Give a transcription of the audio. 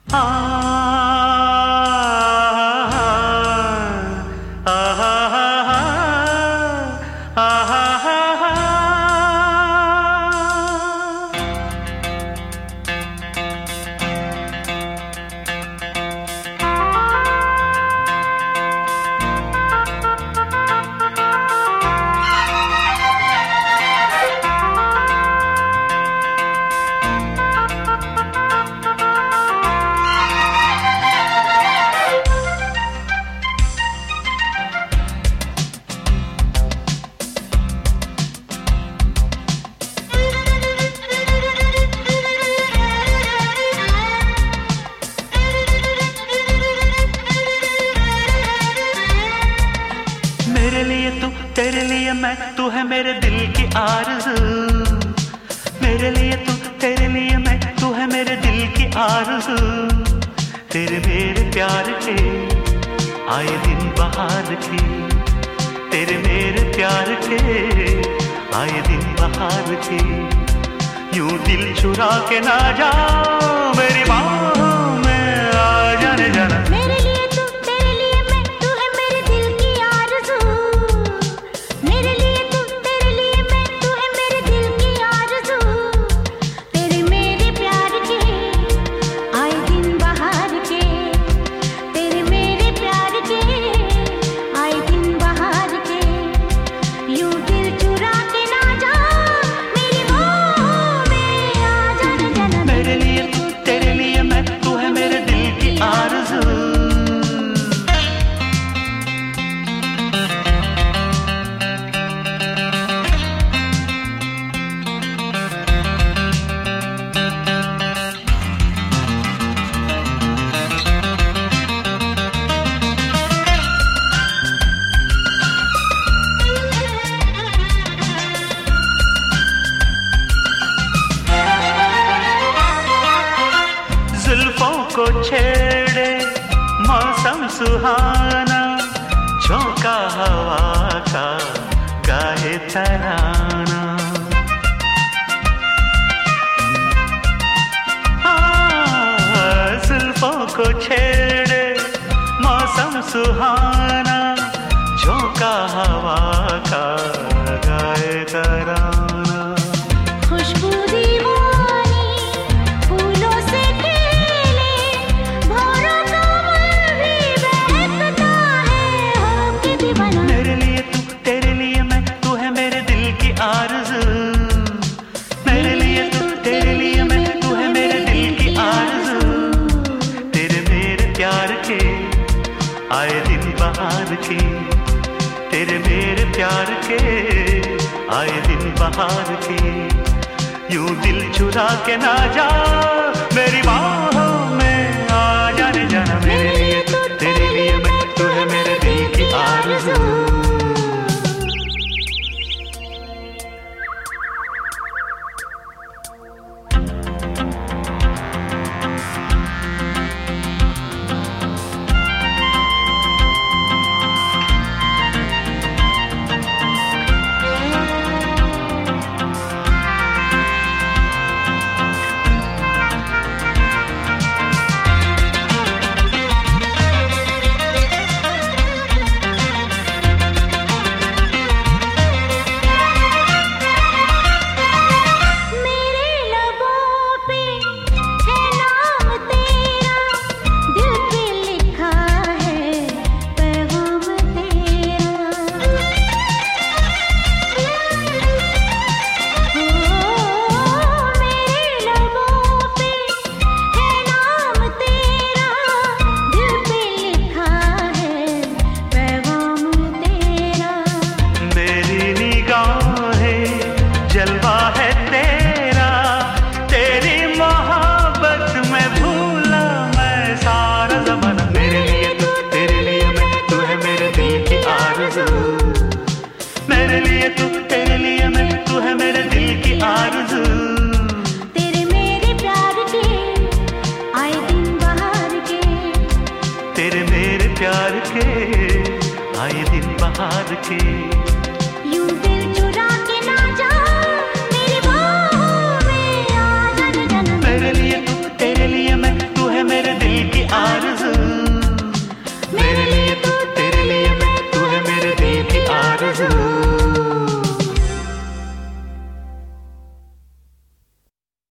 मेरे लिए तू, तेरे लिए मैं, तू है मेरे दिल की आरज़ू। मेरे लिए तू, तेरे लिए मैं, तू है मेरे दिल की आरज़ू। तेरे मेरे प्यार के आए दिन बहार के, तेरे मेरे प्यार के आए दिन बहार के। यूं दिल चुरा के ना जा मेरी बाहों में आ जाने जाना। मेरे लिए तू, तेरे लिए मैं, तू है मेरे दिल की आरज़ू। मेरे लिए तू, तेरे लिए मैं, तू है मेरे दिल की आरज़ू। तेरे मेरे प्यार के आए दिन बहार के, तेरे मेरे प्यार के आए दिन बहार के। यूं दिल चुरा के ना जा मेरी बाहों में आ जाना जाना। मेरे लिए तू, तेरे लिए मैं, तू है मेरे दिल की आरज़ू। जुल्फों को छेड़े मौसम सुहाना, झोंका हवा का गाए तराना। जुल्फों को छेड़े मौसम सुहाना, झोंका हवा का गाए तराना। खुशबू दीवानी फूलों से खेले, भौरों का मन भी बहकता है होके दीवाना। मेरे लिए तू, तेरे लिए मैं, तू है मेरे दिल की आरज़ू। मेरे लिए तू, तेरे लिए मैं, तू है मेरे दिल की आरज़ू। तेरे मेरे प्यार के आए दिन बहार के, तेरे मेरे प्यार के आए दिन बहार के। यूं दिल चुरा के ना जा मेरी बाहों में आ जाने जाना। मेरे लिए तू, तेरे लिए मैं, तू है मेरे दिल की आरज़ू। जलवा है तेरा, तेरी मोहब्बत में भूला मैं सारा ज़माना। मेरे लिए तू, तेरे लिए मैं, तू है मेरे दिल की आरज़ू। मेरे लिए तू, तेरे लिए मैं, तू है मेरे दिल की आरज़ू। तेरे मेरे प्यार के आए दिन बहार के, तेरे मेरे प्यार के आए दिन बहार के।